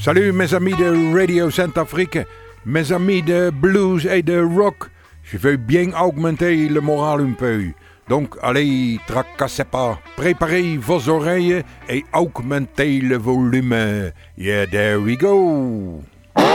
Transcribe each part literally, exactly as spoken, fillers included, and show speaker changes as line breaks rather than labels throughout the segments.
Salut mes amis de Radio Centrafrique, mes amis de blues et de rock. Je veux bien augmenter le moral un peu. Donc allez, tracassez pas, préparez vos oreilles et augmentez le volume. Yeah, there we go.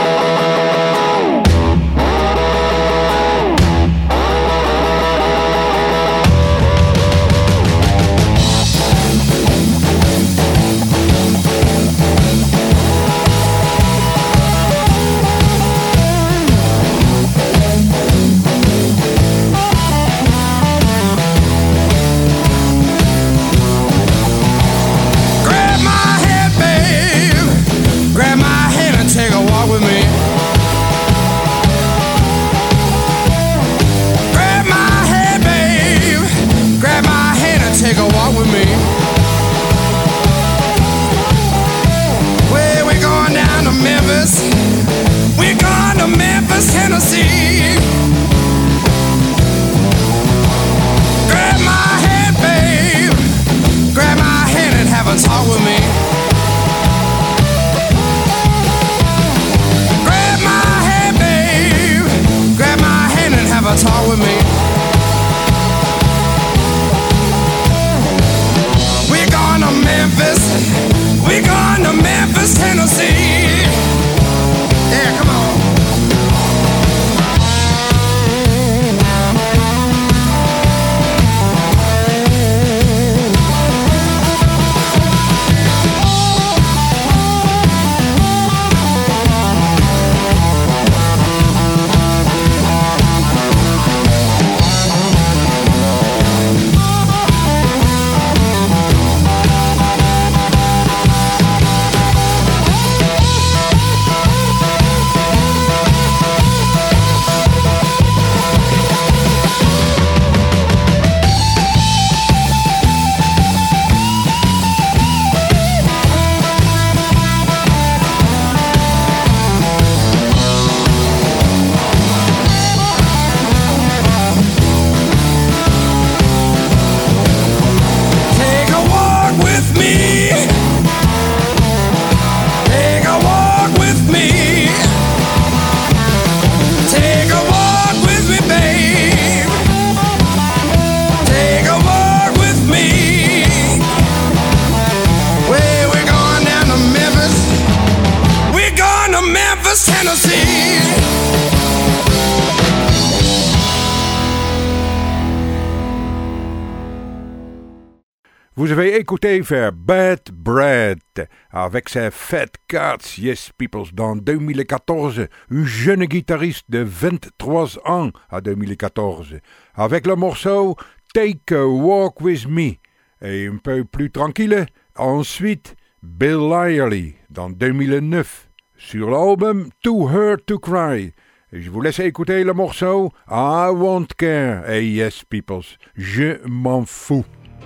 Vous avez écouté faire Bad Bread avec ses Fat Cats, Yes Peoples, dans deux mille quatorze, un jeune guitariste de vingt-trois ans à deux mille quatorze, avec le morceau Take a Walk With Me, et un peu plus tranquille, ensuite Bill Lyerly dans deux mille neuf, sur l'album Too Hurt to Cry. Et je vous laisse écouter le morceau I Won't Care, et Yes Peoples, je m'en fous.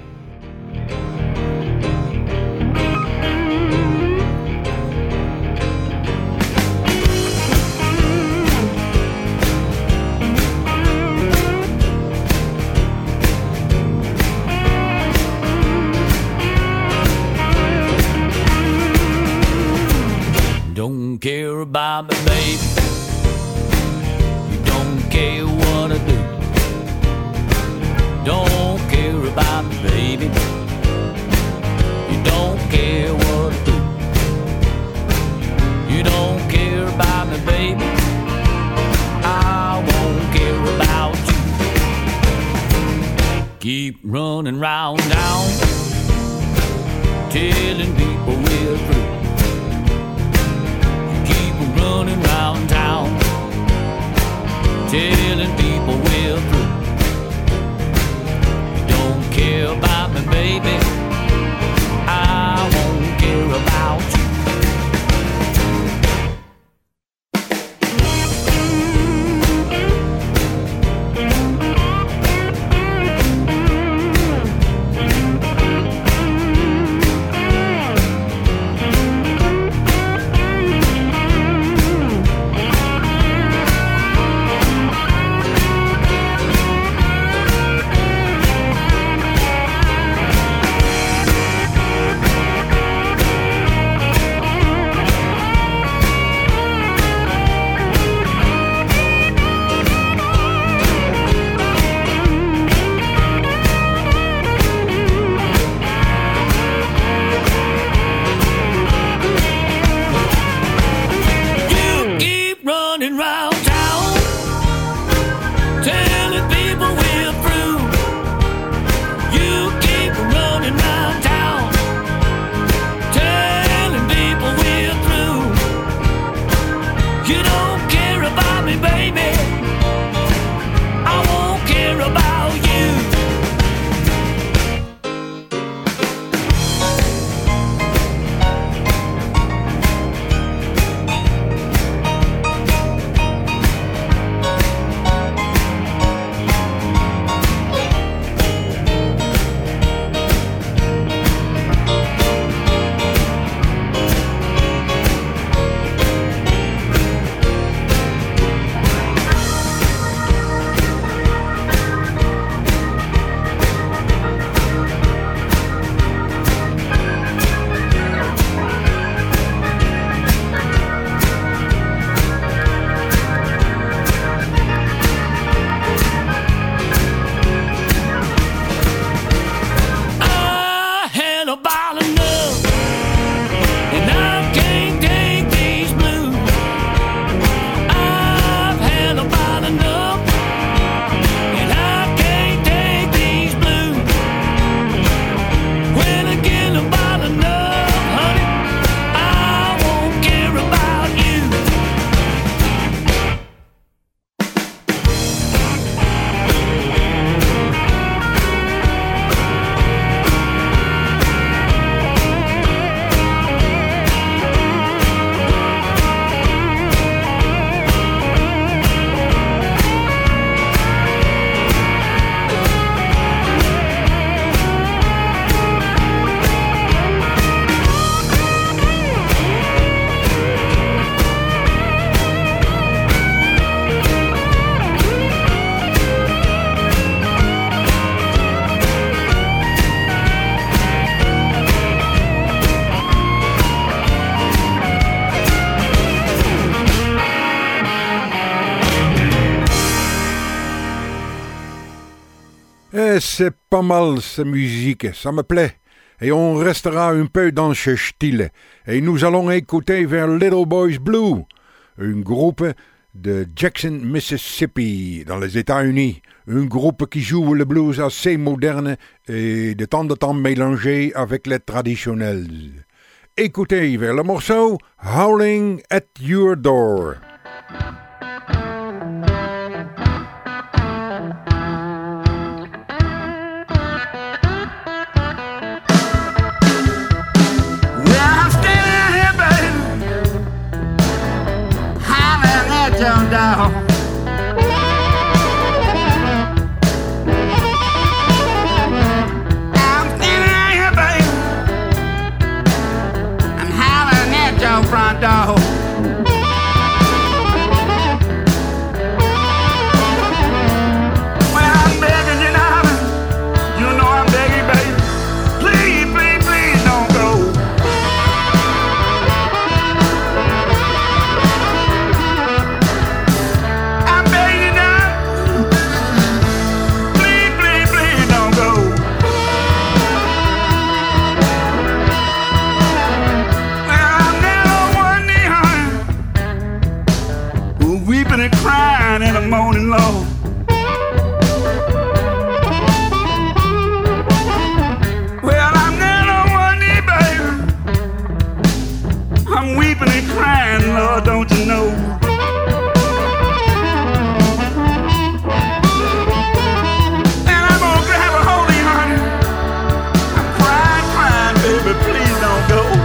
Don't care about me, baby. You don't care what I do. Don't care about me, baby. You don't care what I do. You don't care about me, baby. I won't care about you. Keep running round town, telling people we're through. Running round town, telling people we're through. You don't care about me, baby. I won't care about you.
Eh, c'est pas mal cette musique, ça me plaît. Et on restera un peu dans ce style. Et nous allons écouter vers Little Boys Blue, un groupe de Jackson, Mississippi, dans les États-Unis. Un groupe qui joue le blues assez moderne et de temps en temps mélangé avec les traditionnels. Écoutez vers le morceau Howling at Your Door.
Down, down. I'm standing here, baby. I'm hollering at your front door. Well, I'm begging you, darling. You know I'm begging, baby. Please, please, please don't go. And crying in the morning, Lord. Well, I'm down on one knee, baby. I'm weeping and crying, Lord, don't you know? And I'm gonna grab a hold of you, honey. I'm crying, crying, baby, please don't go.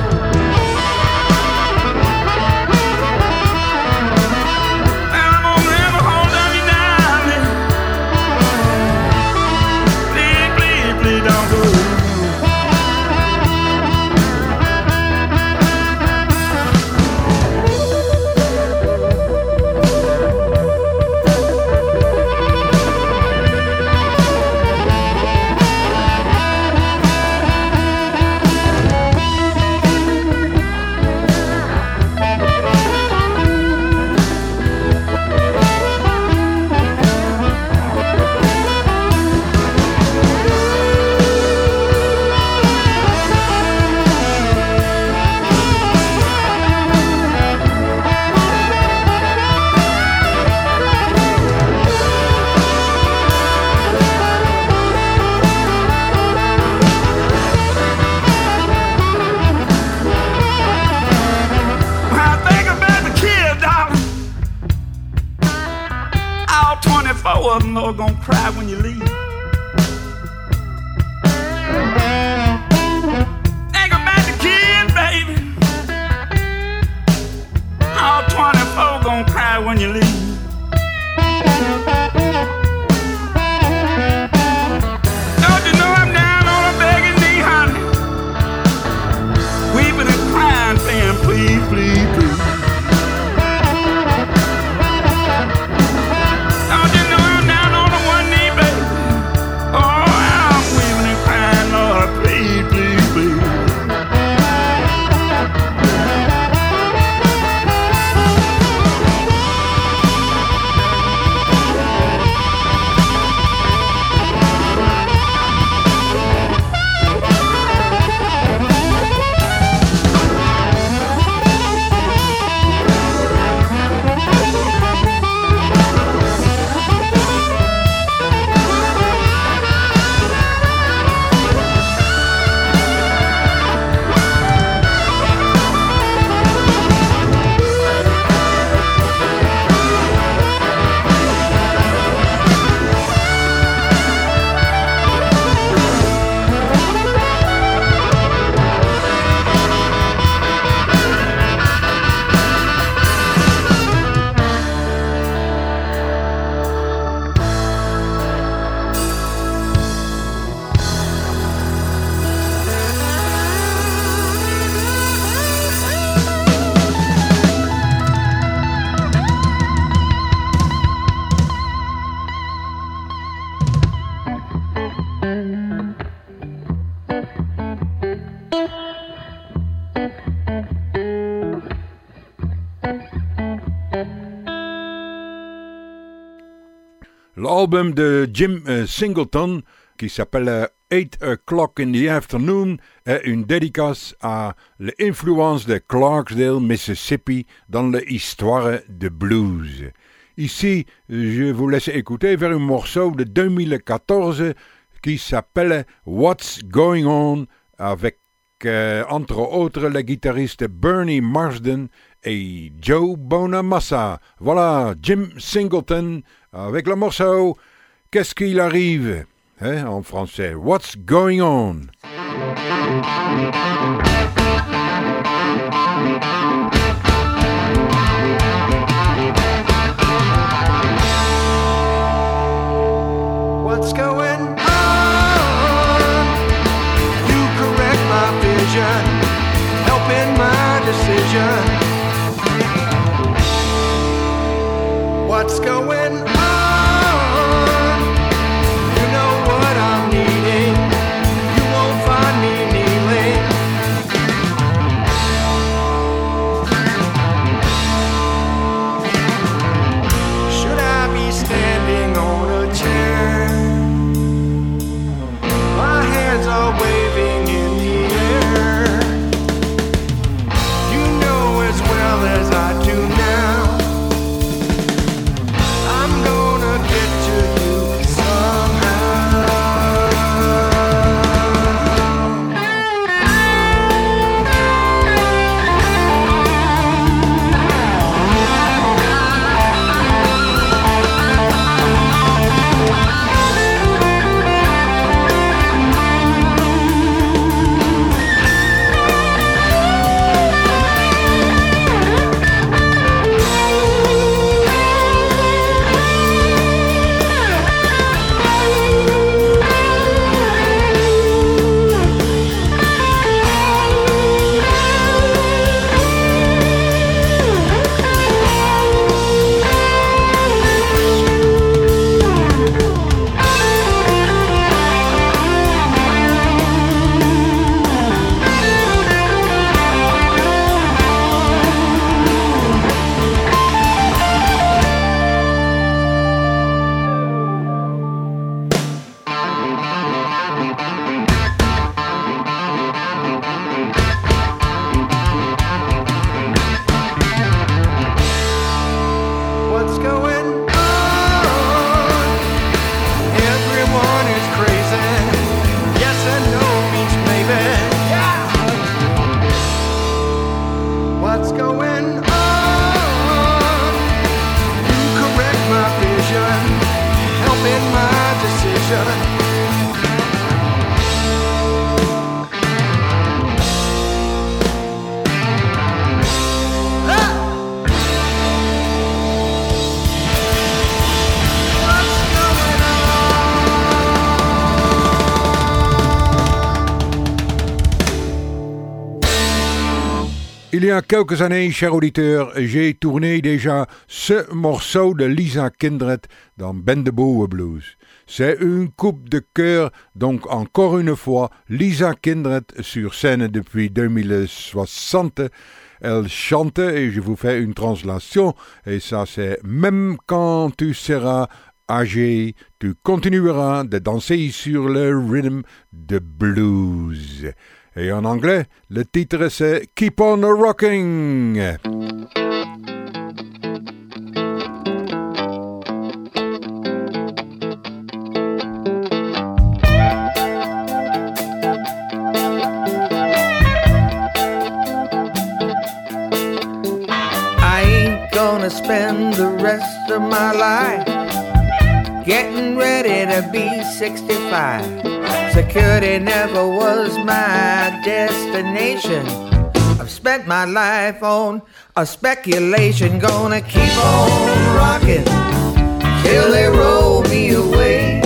Four of them are gonna cry when you leave. Think about the kids, baby. All twenty-four gonna cry when you leave. Don't you know I'm down on a begging knee, honey, weeping and crying, saying please, please, please.
album de Jim uh, Singleton qui s'appelle uh, eight o'clock in the Afternoon est une dédicace à l'influence de Clarksdale, Mississippi dans l'histoire de blues. Ici, je vous laisse écouter vers un morceau de deux mille quatorze qui s'appelle What's Going On avec euh, entre autres le guitariste Bernie Marsden et Joe Bonamassa. Voilà, Jim Singleton avec le morceau Qu'est-ce qu'il arrive, hein, en français. What's Going On?
What's going on? You correct my vision, helping my decision. What's going on? You know what I'm needing. You won't find me kneeling. Should I be standing on a chair? My hands are waving in the air. You know as well as I do now, I'm gonna get to you somehow. What's going on? Everyone is crazy. Yes and no means maybe. Yeah. What's going on? You correct my vision, helping my decision.
Il y a quelques années, chers auditeurs, j'ai tourné déjà ce morceau de Lisa Kindred dans Bendeboe Blues. C'est une coupe de cœur, donc encore une fois, Lisa Kindred sur scène depuis deux mille soixante. Elle chante et je vous fais une translation et ça c'est « Même quand tu seras âgé, tu continueras de danser sur le rhythm de blues ». Et en anglais, le titre c'est Keep on Rocking.
I ain't gonna spend the rest of my life getting ready to be sixty-five. Security never was my destination. I've spent my life on a speculation. Gonna keep on rocking till they roll me away.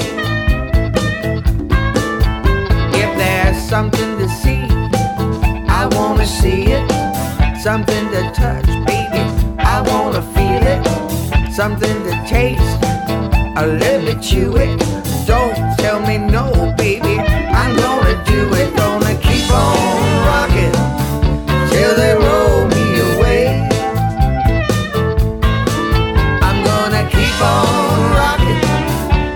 If there's something to see, I wanna see it. Something to touch, baby, I wanna feel it. Something to taste, I let me chew it. Don't tell me no, baby, I'm gonna do it. Gonna keep on rocking till they roll me away. I'm gonna keep on rocking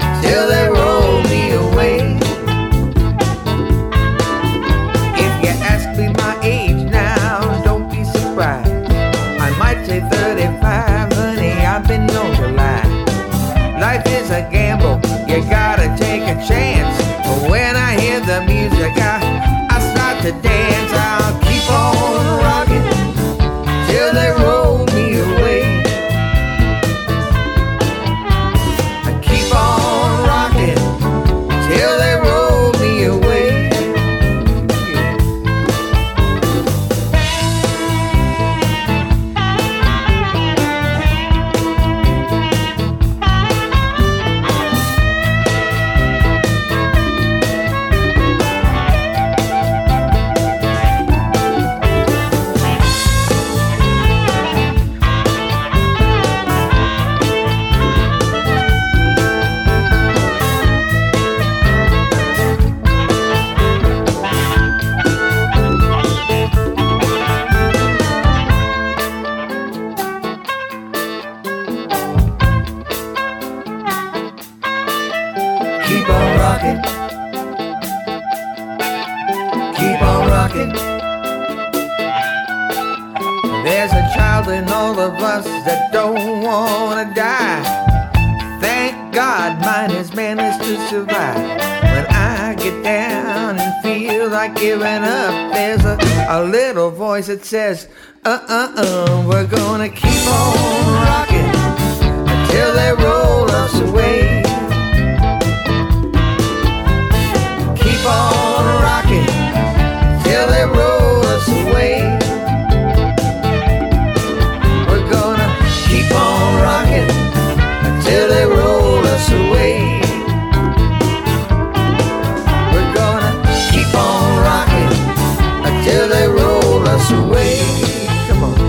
to dance. I'll keep on rocking till they roll me away. I keep on rocking till they roll me away. Keep on rocking. Keep on rocking. There's a child in all of us that don't wanna die. Thank God mine has managed to survive. When I get down and feel like giving up, there's a, a little voice that says, uh-uh-uh, we're gonna keep on rocking until they roll us away. Keep on rocking till they roll us away. We're gonna keep on rocking until they roll us away. We're gonna keep on rocking until they roll us away. Come on.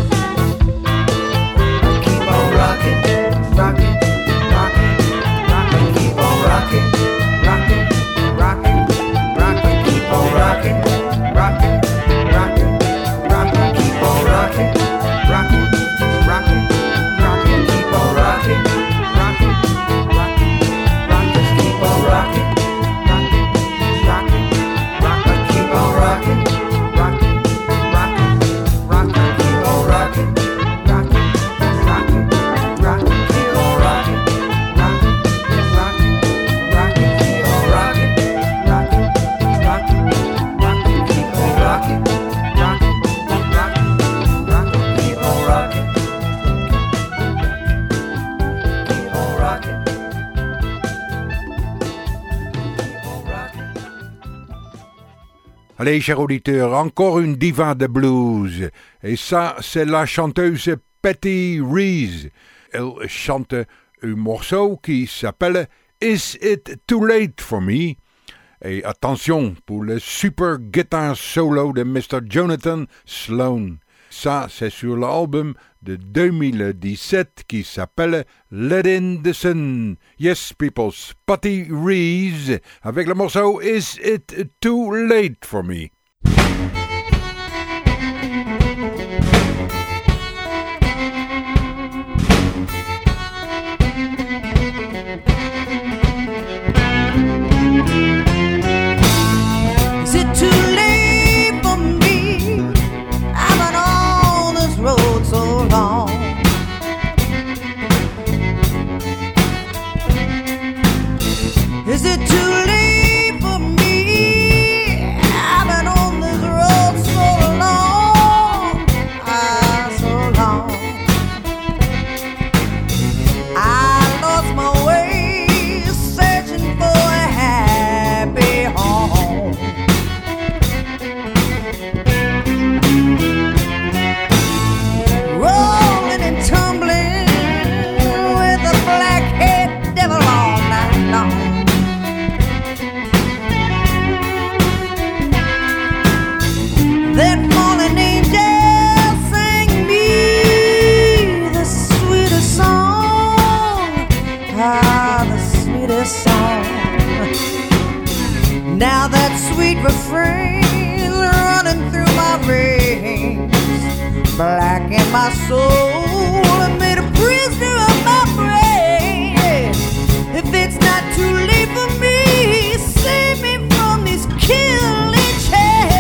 Keep on rocking, rocking, rocking, rocking. Keep on rocking, rocking, rocking. Rockin', rockin', rockin', rockin', keep on rockin', rockin', rockin', rockin', keep on rockin', rockin', rockin', rockin', keep on rockin', rockin', rockin', rockin', keep on rockin', rockin', rockin', rockin', keep on rockin', rockin', rockin', rockin', keep on rockin', rockin', rockin', rockin', keep on rockin', rockin', rockin'. Rockin', rockin', rockin', rockin', keep on rockin'. Keep on rockin'. Keep on rockin'.
Allez, chers auditeurs, encore une diva de blues. Et ça, c'est la chanteuse Patty Reese. Elle chante un morceau qui s'appelle Is It Too Late For Me? Et attention pour le super guitar solo de mister Jonathan Sloan. Ça, c'est sur l'album de deux mille dix-sept qui s'appelle Let In The Sun. Yes, people, Patty Reese avec le morceau Is It Too Late For Me?
Is it too late for me? I've been on this road so long, ah, so long. I lost my way searching for a happy home. Rolling and tumbling with a black-head devil all night long. That fallen angel sang me the sweetest song, ah, the sweetest song. Now that sweet refrain running through my veins, black in my soul, and made a prisoner of my brain. If it's not too late for me, save me from these killing chains.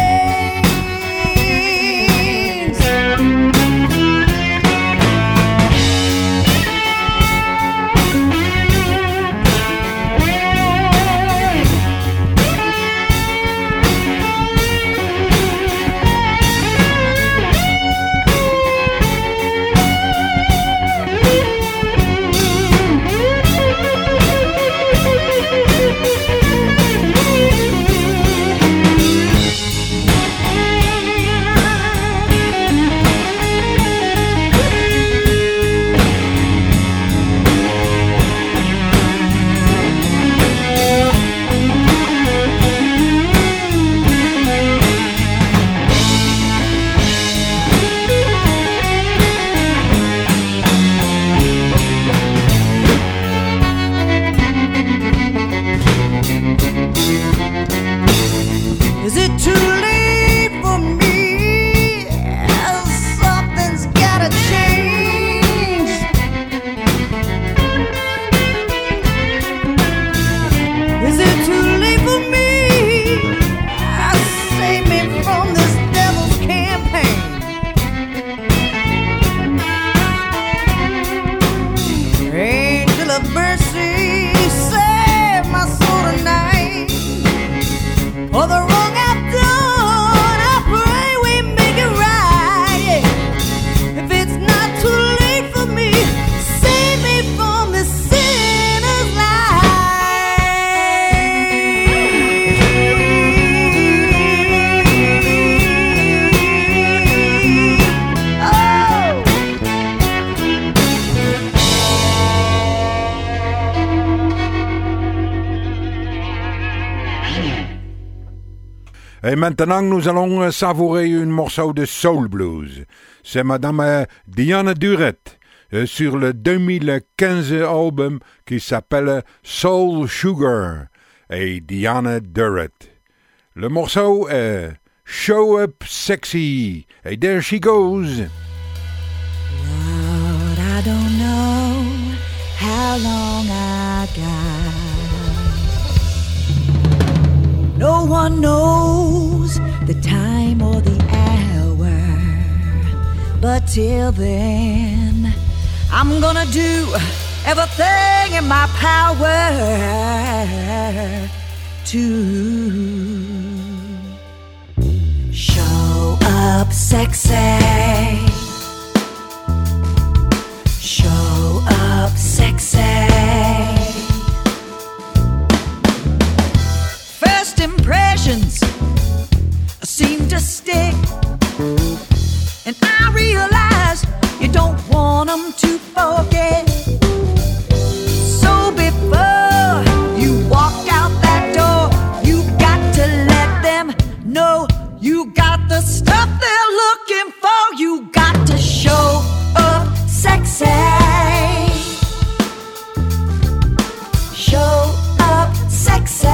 all the wrong I've done. I pray we make it right. Yeah. If it's not too late for me, save me from the sinner's
Et maintenant, nous allons savourer un morceau de soul blues. C'est Madame euh, Diana Durrett euh, sur le deux mille quinze album qui s'appelle Soul Sugar et Diana Durrett. Le morceau est Show Up Sexy. Et there she goes.
Lord, I don't know how long I got. No one knows the time or the hour, but till then, I'm gonna do everything in my power to show up sexy. Show up sexy. First impressions seem to stick, and I realize you don't want them to forget. So before you walk out that door, you got to let them know you got the stuff they're looking for. You got to show up sexy. Show up sexy.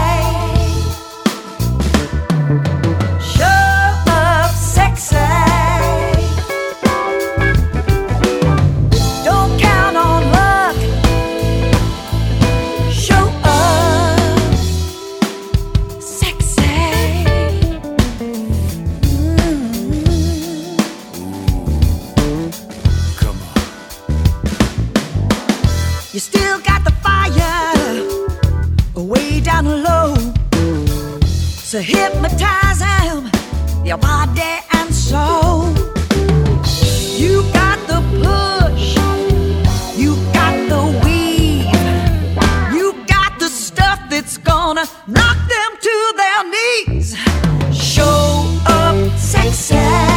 You still got the fire way down low, so hypnotize them, your body and soul. You got the push, you got the weave, you got the stuff that's gonna knock them to their knees. Show up sexy.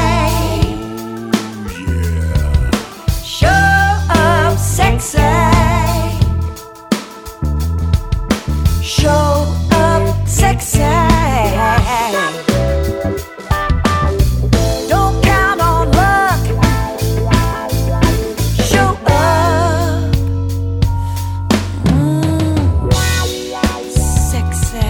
Show up sexy. Show up sexy. Don't count on luck. Show up mm, sexy.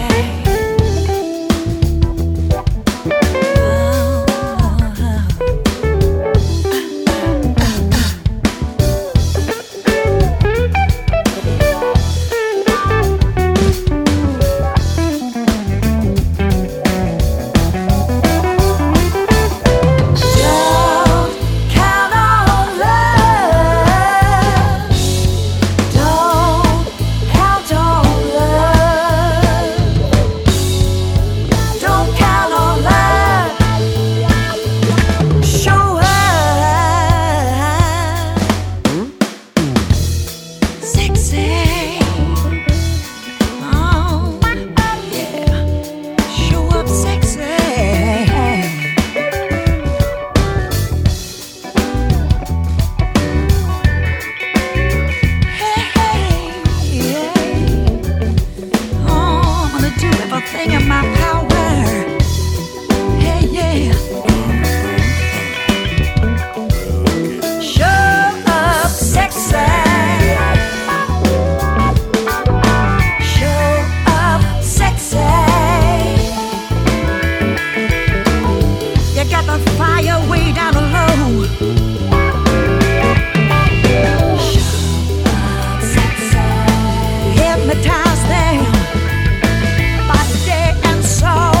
Hypnotize them, body and soul.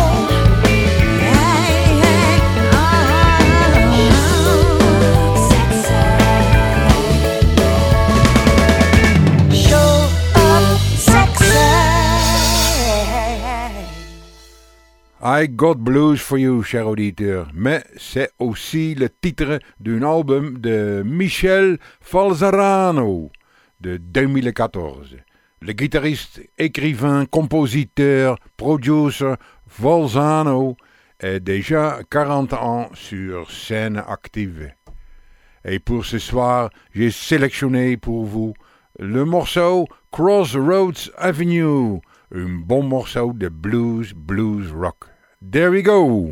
I Got Blues for You, cher auditeur, mais c'est aussi le titre d'un album de Michel Falzarano de deux mille quatorze. Le guitariste, écrivain, compositeur, producer Falzano est déjà quarante ans sur scène active. Et pour ce soir, j'ai sélectionné pour vous le morceau Crossroads Avenue, un bon morceau de blues, blues rock. There we go!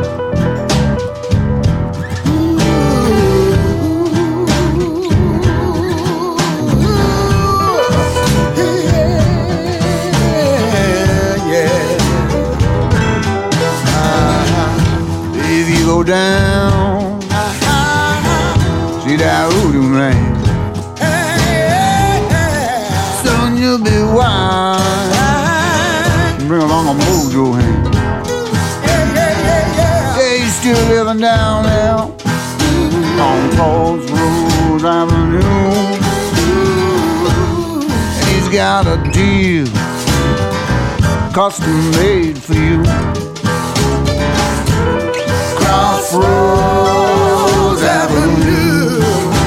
If you go down, see that voodoo man, soon you'll be wise. Bring along a mojo hand. Yeah, he's still living down there on Crossroads Avenue, and he's got a deal custom made for you. Crossroads Avenue,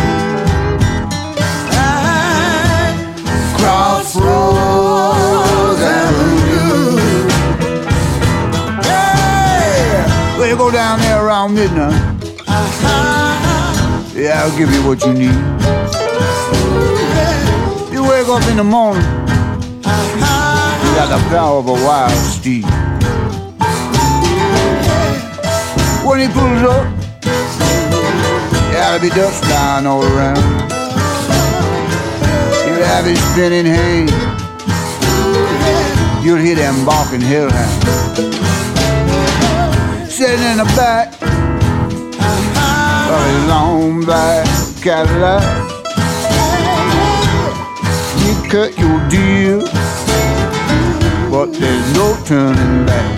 Crossroads Avenue. Hey, well, you go down there around midnight. Yeah, I'll give you what you need. You wake up in the morning, you got the power of a wild steed. When he pulls up, there'll be dust flying all around. He'll have his spinning hand. You'll hear them barking hellhounds. Sitting in the back of his long black Cadillac, you cut your deal, but there's no turning back.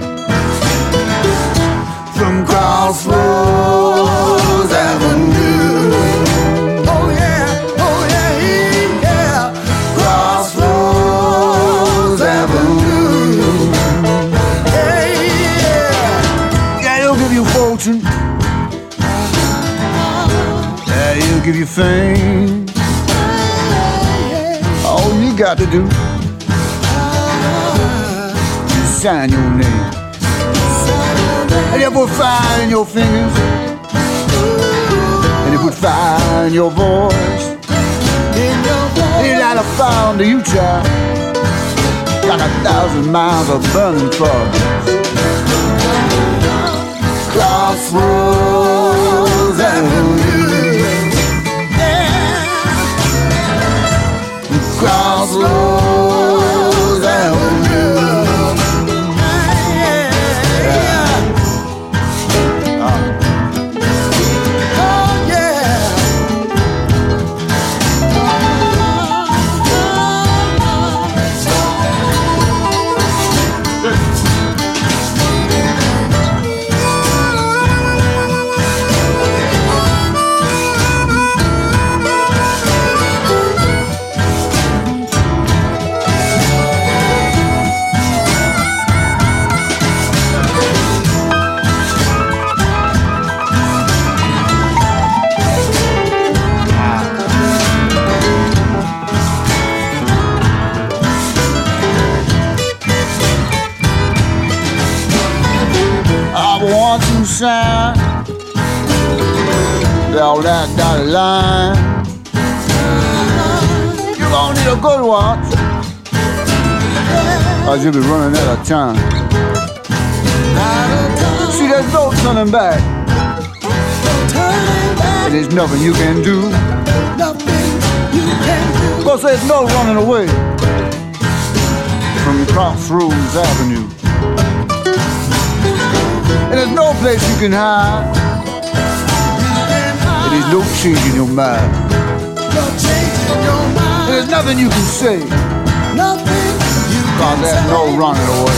From Crossroads Avenue, oh yeah, oh yeah, yeah, Crossroads Avenue, yeah, yeah. Yeah, he'll give you fortune, yeah, he'll give you fame. All you got to do is sign your name. And you put fire in your fingers, and you put fire in your voice, and you light a fire under you, child, like a thousand miles of burning forest. Crossroads Avenue, yeah. Crossroads Avenue. Sign down that dotted line. You're gonna need a good watch, or you'll be running out of time. See, there's no turning back, and there's nothing you can do. Cause there's no running away from Crossroads Avenue. And there's no place you can hide, and there's no changing your mind. And there's nothing you can say, cause there's no running away.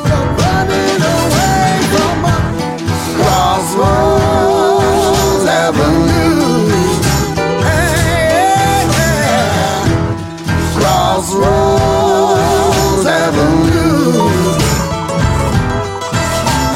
Crossroads Avenue, Crossroads Avenue.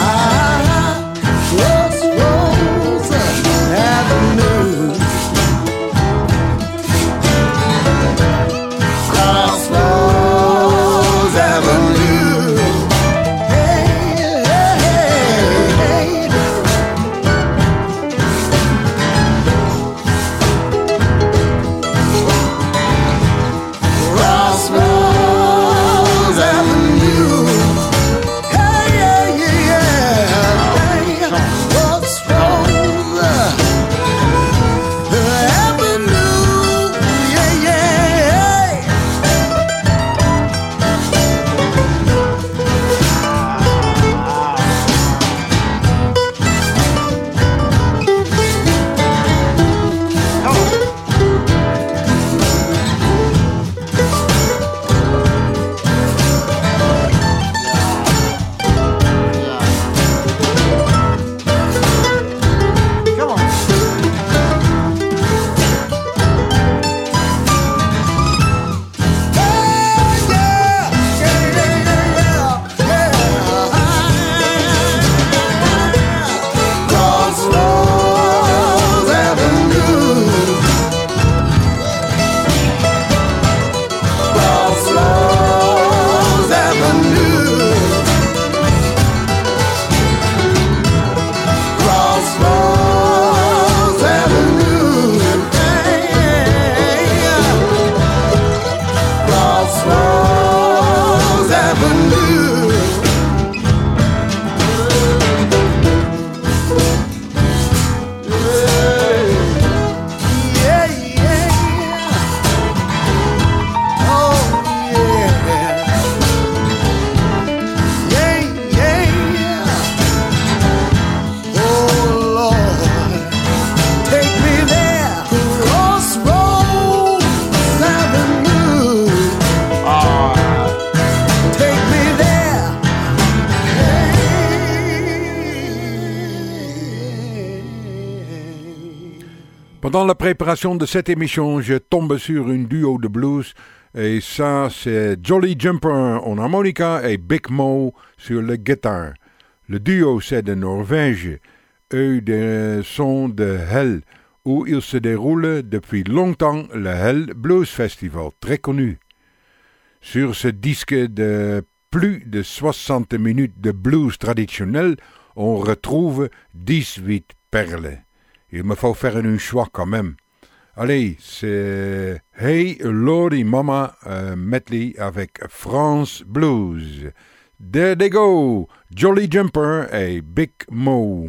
Pendant la préparation de cette émission, je tombe sur une duo de blues. Et ça, c'est Jolly Jumper en harmonica et Big Mo sur le guitare. Le duo, c'est de Norvège. Eux de, sont de Hell, où il se déroule depuis longtemps le Hell Blues Festival, très connu. Sur ce disque de plus de soixante minutes de blues traditionnel, on retrouve dix-huit perles. Il me faut faire un choix quand même. Allez, c'est Hey Lordy Mama euh, medley avec France Blues. There they go, Jolly Jumper et Big Mo.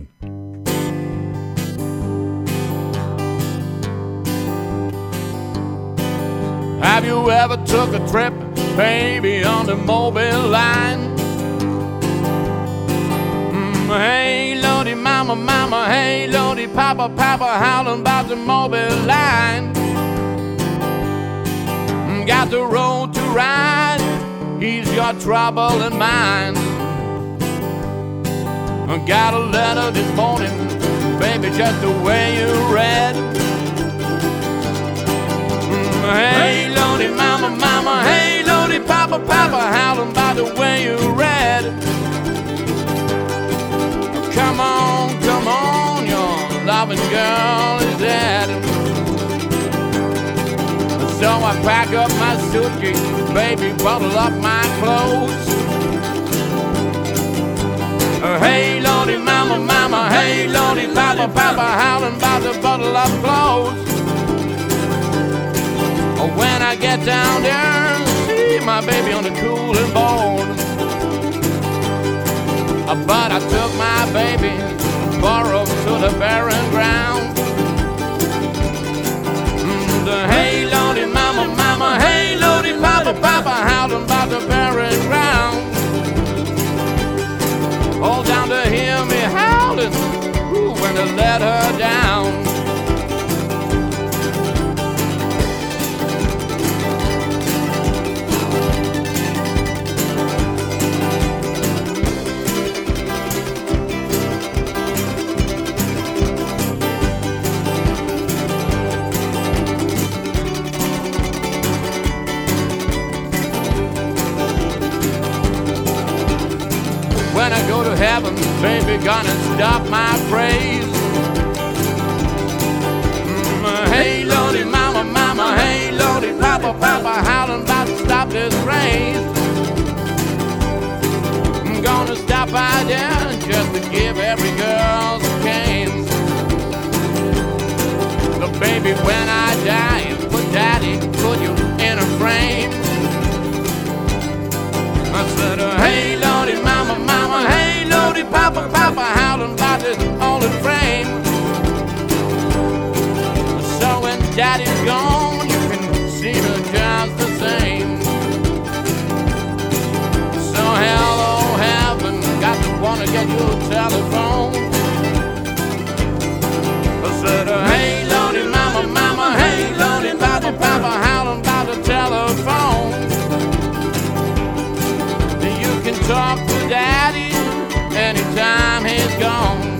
Have you ever took a trip, baby, on the Mobile line? Mm, hey, Lordy, mama, mama, hey, Lordy, papa, papa, howling about the Mobile line. Mm, got the road to ride, ease your trouble and mine. I got a letter this morning, baby, just the way you read. Hey, Lordy, mama, mama, hey, Lordy, papa, papa, howling by the way you read. Come on, come on, your loving girl is dead. So I pack up my suitcase, baby, bundle up my clothes. Hey, Lordy, mama, mama, hey, Lordy, papa, papa, howling by the bundle up clothes. When I get down there, see my baby on the cooling board. But I took my baby, borrowed to the barren ground. Mm, the hey, Lordy, mama, mama, hey, Lordy, papa, papa, howling by the barren ground. All down to hear me howling, ooh, when I let her down. When I go to heaven, baby, gonna stop my praise. Mm, hey, Lordy, mama, mama, hey, Lordy, papa, papa, howling about to stop this rain. I'm gonna stop by there just to give every girl a cane. So, baby, when I die, put daddy, put you in a frame. I said, uh, hey, Lordy, mama, mama, hey, Lordy, papa, papa, howling about this only frame. So when daddy's gone, you can see her just the same. So hello, heaven, got to wanna get you a telephone. I said, uh, hey, Lordy, mama, mama, hey, Lordy, papa, papa, howling about the telephone. You can talk to daddy anytime he's gone.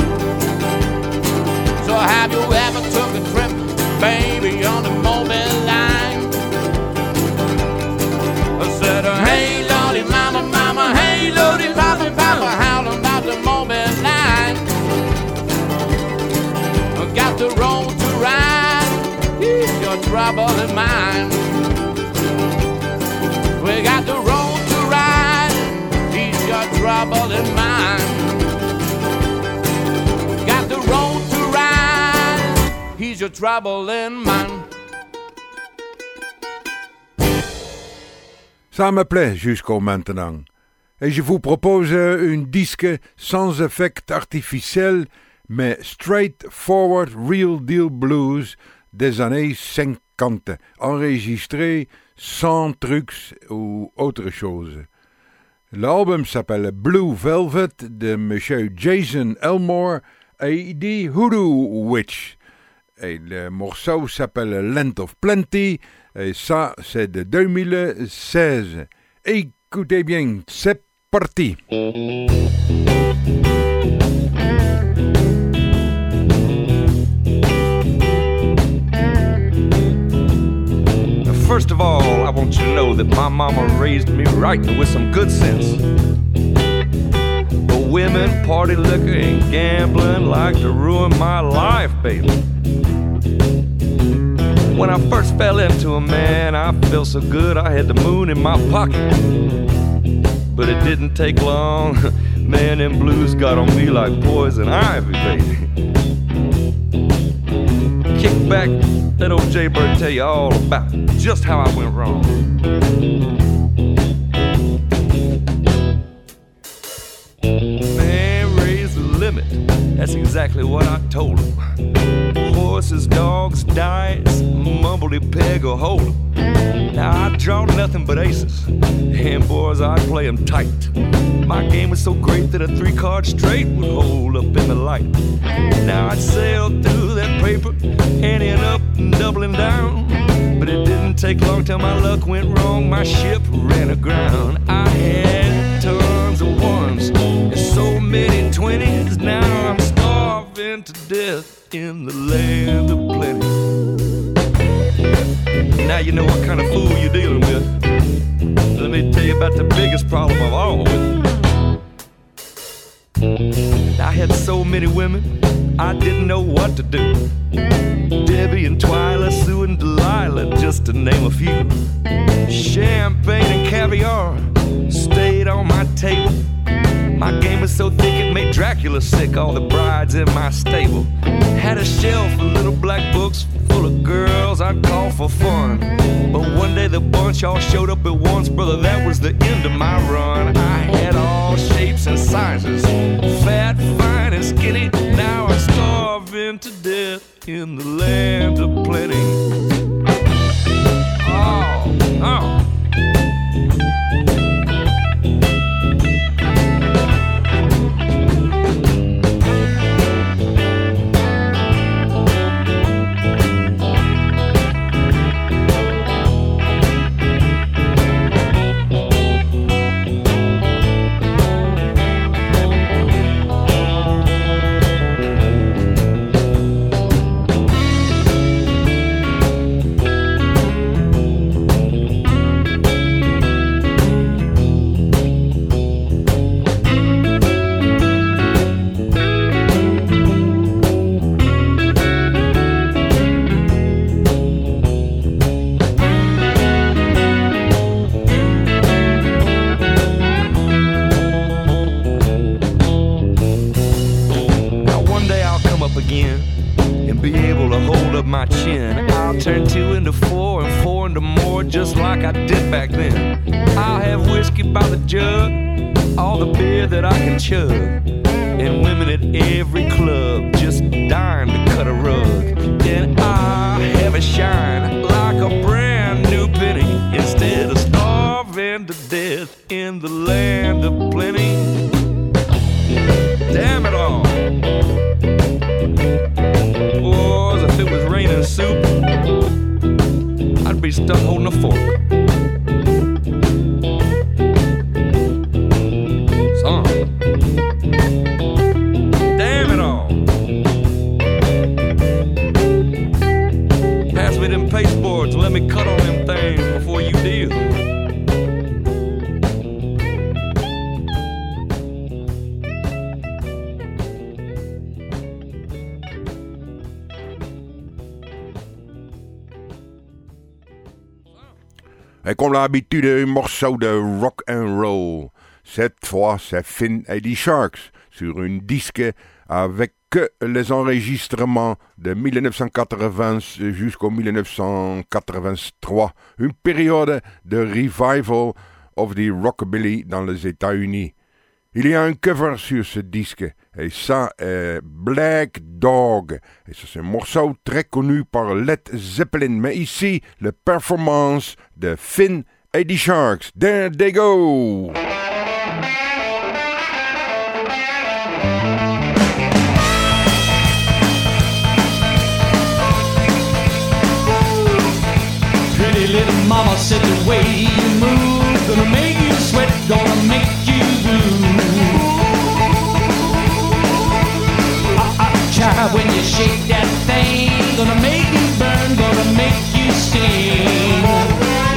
So have you ever took a trip, baby, on the Mobile line? I said, uh, hey, Lordy, mama, mama, hey, Lordy, papa, papa, howling about the Mobile line. I got the road to ride, ease your trouble and mine. We got the road to ride, ease your trouble and mine. Got the road to ride, ease your trouble and mine.
Ça me plaît jusqu'au maintenant. Et je vous propose un disque sans effet artificiel, mais straightforward real deal blues des années cinquante, enregistré sans trucs ou autre chose. L'album s'appelle Blue Velvet de monsieur Jason Elmore et The Hoodoo Witch. Et le morceau s'appelle Land of Plenty et ça c'est de deux mille seize. Écoutez bien, c'est parti.
First of all, I want you to know that my mama raised me right with some good sense. But women, party, liquor, and gambling like to ruin my life, baby. When I first fell into a man, I felt so good I had the moon in my pocket. But it didn't take long. Man, them blues got on me like poison ivy, baby. Kick back, let old Jay Bird tell you all about just how I went wrong. Man, raise the limit. That's exactly what I told him. Horses, dogs, dice, mumbledy peg or hold 'em. Now I draw nothing but aces, and boys, I play 'em tight. My game was so great that a three-card straight would hold up in the light. Now I'd sail through that paper, anteing up and doubling down. But it didn't take long till my luck went wrong. My ship ran aground. I had tons of ones and so many twenties. Now I'm starving to death in the land of plenty. Now you know what kind of fool you're dealing with. Let me tell you about the biggest problem of all with it. I had so many women, I didn't know what to do. Debbie and Twyla, Sue and Delilah, just to name a few. Champagne and caviar stayed on my table. My game was so thick it made Dracula sick, all the brides in my stable. Had a shelf of little black books full of girls I'd call for fun. But one day the bunch all showed up at once, brother, that was the end of my run. I had all shapes and sizes, fat, fine and skinny. Now I'm starving to death in the land of plenty. Oh, oh. Turn two into four and four into more, just like I did back then. I'll have whiskey by the jug, all the beer that I can chug, and women at every club just dying to cut a rug. And I have a shine like a brand new penny, instead of starving to death in the land of plenty. Damn it all. Boys, if it was raining soup, I'd be stuck holding a fork. Son. Damn it all. Pass me them pasteboards, let me cut on them things before you deal.
Et comme l'habitude, un morceau de rock and roll. Cette fois, c'est Finn et the Sharks sur une disque avec que les enregistrements de dix-neuf cent quatre-vingts jusqu'au dix-neuf cent quatre-vingt-trois. Une période de revival of the rockabilly dans les États-Unis. Il y a un cover sur ce disque, et ça est Black Dog. Et ça, c'est un morceau très connu par Led Zeppelin. Mais ici, la performance de Finn et the Sharks. There they go!
Pretty little mama said the way you move, gonna make you sweat, gonna make you blue. Child, when you shake that thing, gonna make you burn, gonna make you sting.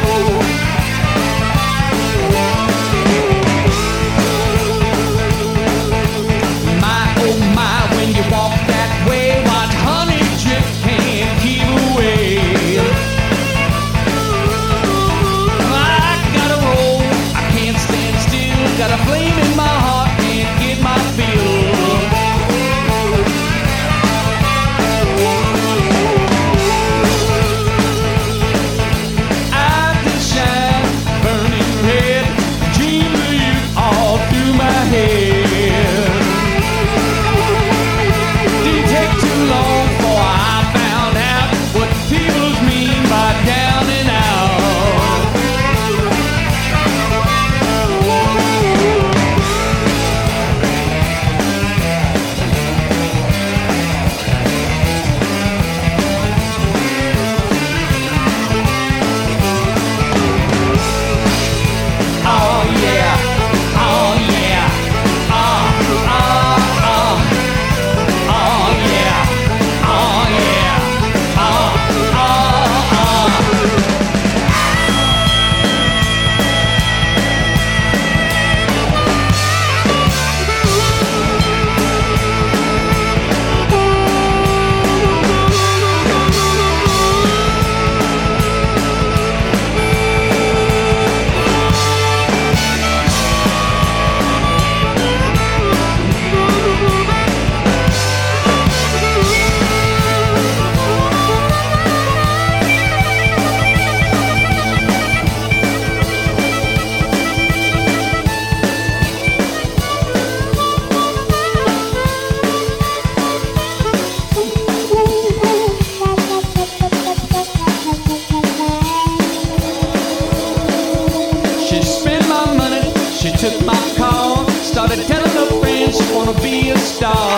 just wanna be a star.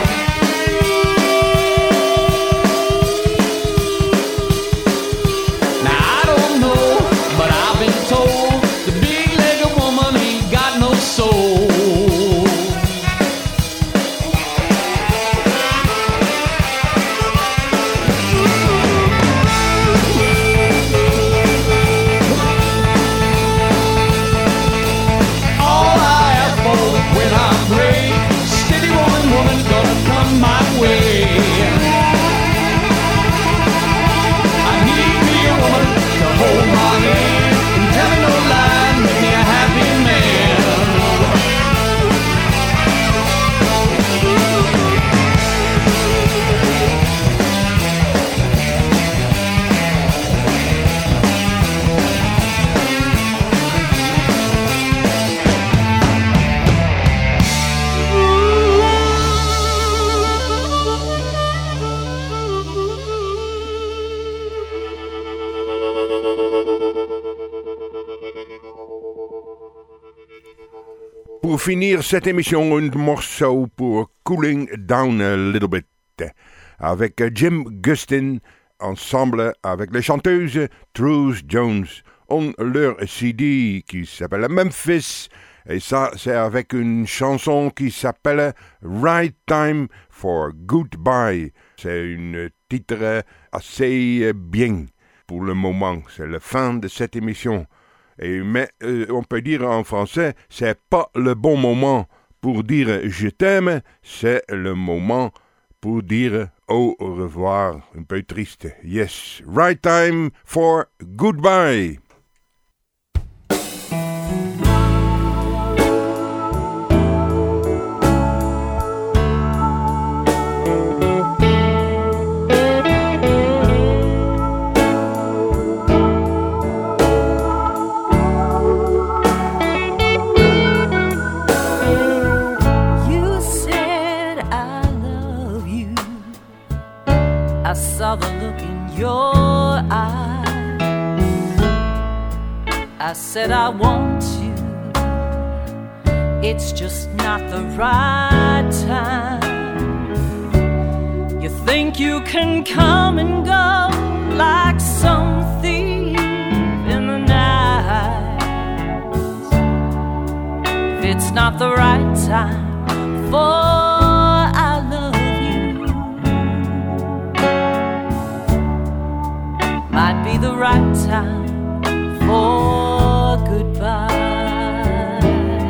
Now I don't know, but I've been told the big-legged woman ain't got no soul.
Pour finir cette émission, un morceau pour Cooling Down a Little Bit, avec Jim Gustin, ensemble avec les chanteuses Truth Jones, on leur C D qui s'appelle Memphis, et ça c'est avec une chanson qui s'appelle Right Time for Goodbye. C'est un titre assez bien pour le moment, c'est la fin de cette émission. Et, mais euh, on peut dire en français, c'est pas le bon moment pour dire je t'aime, c'est le moment pour dire au revoir. Un peu triste. Yes, right time for goodbye.
Saw the look in your eyes. I said I want you. It's just not the right time. You think you can come and go like some thief in the night. If it's not the right time for might be the right time for goodbye.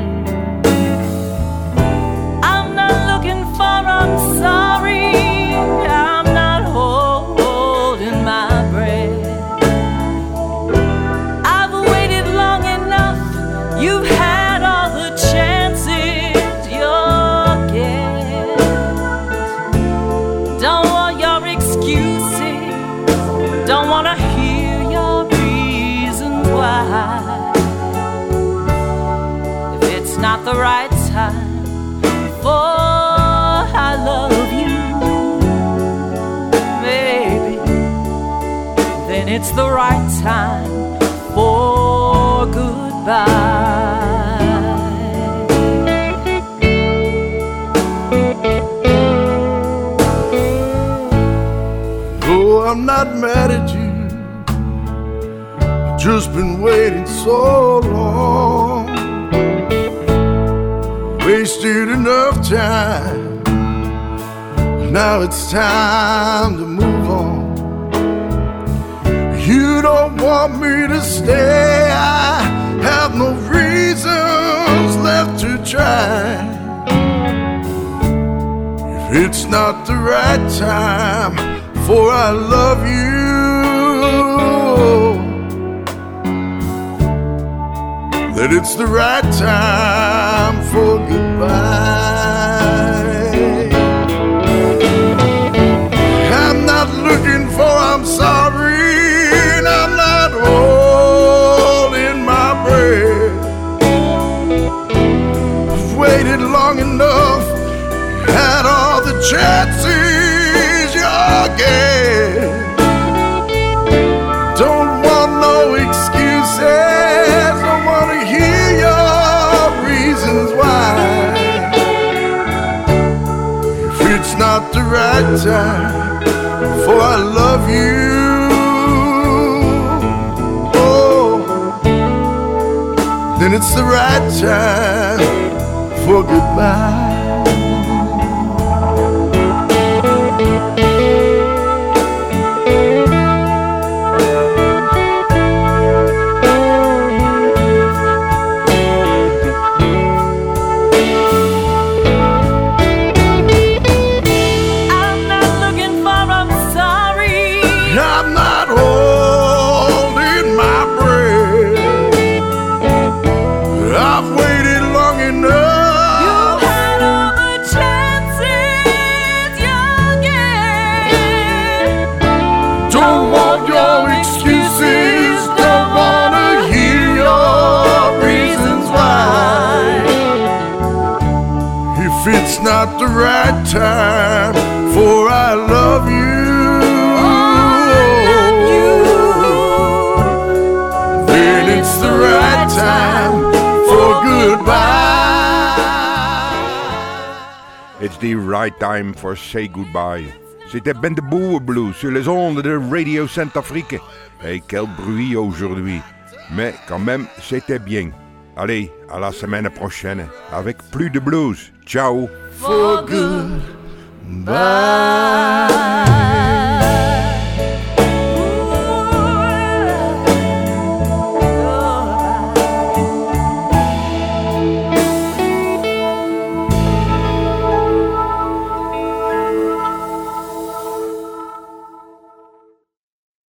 I'm not looking for I'm sorry. I'm not holding my breath. I've waited long enough. You've had all the chances you'll get. Don't want your excuses. Don't wanna hear your reasons why. If it's not the right time for I love you, baby, then it's the right time for goodbye.
Oh, I'm not mad at you. I've just been waiting so long. Wasted enough time. Now it's time to move on. You don't want me to stay. I have no reasons left to try. If it's not the right time, for I love you, that it's the right time for goodbye. I'm not looking for I'm sorry, and I'm not holding my breath. I've waited long enough, had all the chances you'll get. Don't want no excuses, don't want to hear your reasons why.
not the right time, for I love you. Oh, then it's the right time for goodbye. It's not the right time, for I love you.
Oh, I love you.
Then it's the right time for goodbye.
It's the right time for say goodbye. C'était Ben de Boer Blues sur les ondes de Radio Centrafrique. Hey, quel bruit aujourd'hui. Mais quand même, c'était bien. Allez, à la semaine prochaine avec plus de blues. Ciao.
For good.
Bye.